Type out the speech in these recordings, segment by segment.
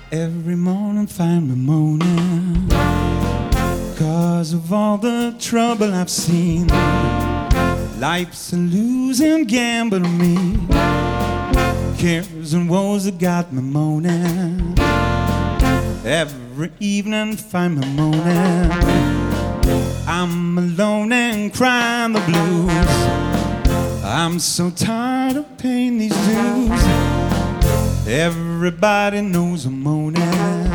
Every morning find me moaning 'cause of all the trouble I've seen. Life's a losing gamble to me. Cares and woes that got me moaning. Every evening find me moaning. I'm alone and crying the blues. I'm so tired of paying these dues. Everybody knows I'm moaning.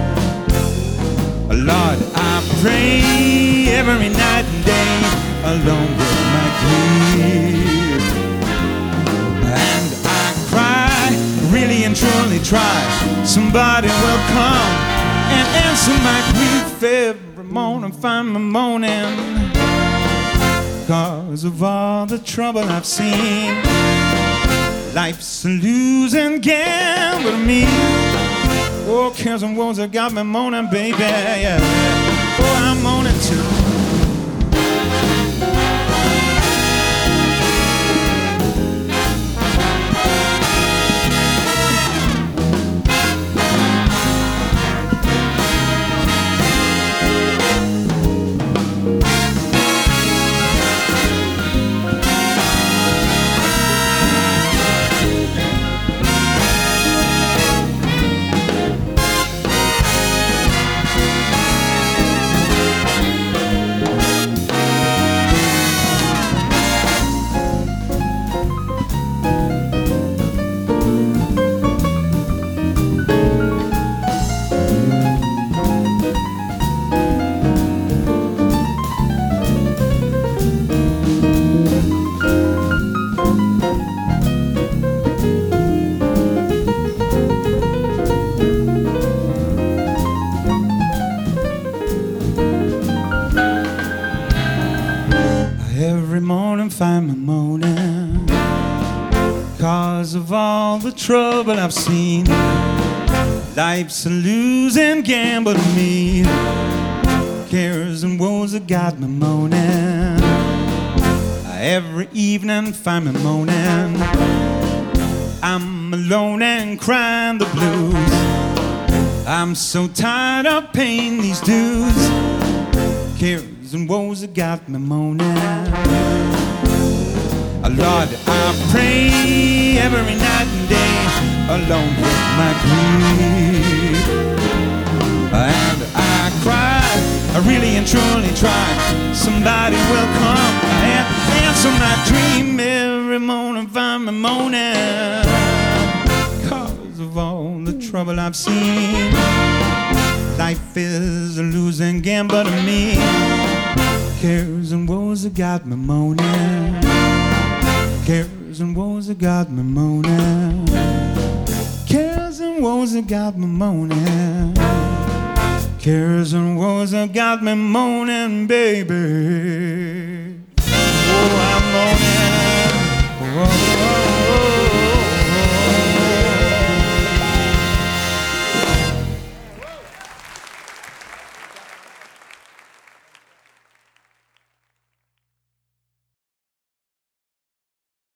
Lord, I pray every night and day along with my grief. And I cry, really and truly try. Somebody will come and answer my grief. Every morning find me moaning 'cause of all the trouble I've seen. Life's a losing gamble to me. Oh, cares and woes that got me moaning, baby. Yeah. Oh, I'm moaning too. Every morning find me moaning 'cause of all the trouble I've seen. Life's a losing gamble to me. Cares and woes that got me moaning. Every evening find me moaning. I'm alone and crying the blues. I'm so tired of paying these dues. Cares and woes that got me moaning. Lord, I pray every night and day alone with my grief. And I cry, I really and truly try. Somebody will come and answer my dream. Every morning find me moaning 'cause of all the trouble I've seen. Life is a losing gamble to me. Cares and woes that got me moaning. Cares and woes that got me moaning. Cares and woes that got me moaning. Cares and woes that got me moaning, baby. Oh, I'm moaning.